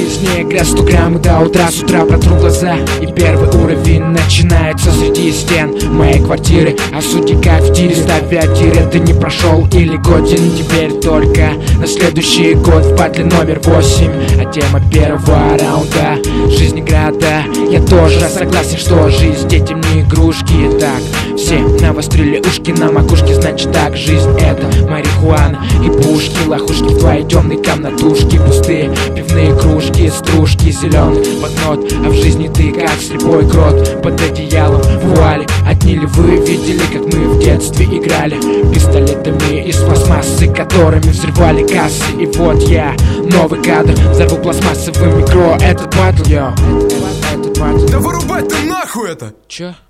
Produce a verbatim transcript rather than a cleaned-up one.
жизни игра сто грамм и до утра. С утра протру глаза, и первый уровень начинается среди стен моей квартиры. А судьи как в тире, ставя тире. Ты не прошел или годен, теперь только на следующий год в батле номер восемь. А тема первого раунда — жизнь града. Я тоже согласен, что жизнь детям не игрушки. Так, все навострили ушки на макушке, значит так, жизнь — это марихуана и пушки. Лохушки в твоей темной комнатушке, пустые пивные кружки, стружки, зеленый банкнот. А в жизни ты как слепой крот под одеялом в вуале. Одни ли вы видели, как мы в детстве играли пистолетами из пластмассы, которыми взрывали кассы? И вот я, новый кадр, взорву пластмассовым микро. Этот батл, йо, этот батл. Да вырубать-то нахуй это! Чё?